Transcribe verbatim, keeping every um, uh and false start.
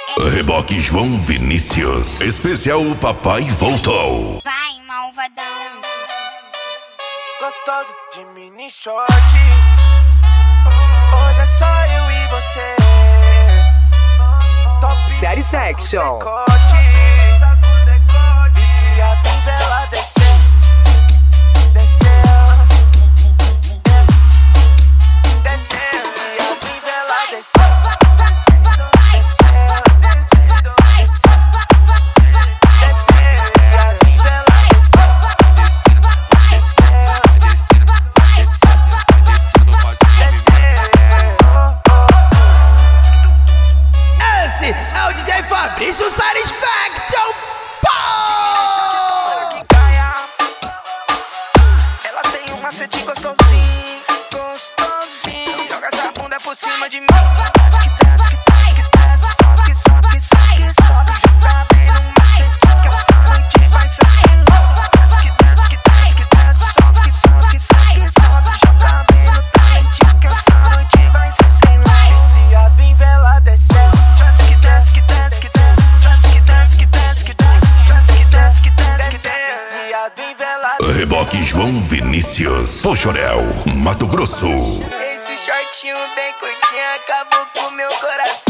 Reboque João Vinícius. Especial Papai Voltou. Vai, malvadão. Gostoso de mini short. Hoje é só eu e você. Top Satisfaction. Viciado em vela descer. Descer. Descer. Viciado em vela descer. É o D J Fabrício Satisfaction. Ela tem um macete gostosinho, gostosinho. Joga essa bunda por cima de mim. Desce, desce, desce, desce. Sobe, sobe, sobe, sobe. Joga bem no macete que essa noite vai ser assim. Desce, desce, desce, desce. Sobe, sobe, sobe, sobe. Joga bem no macete que essa noite vai ser sem lei. Viciado em vela desceu. Reboque João Vinícius. Pochorel, Mato Grosso. Esse shortinho bem curtinho acabou com meu coração.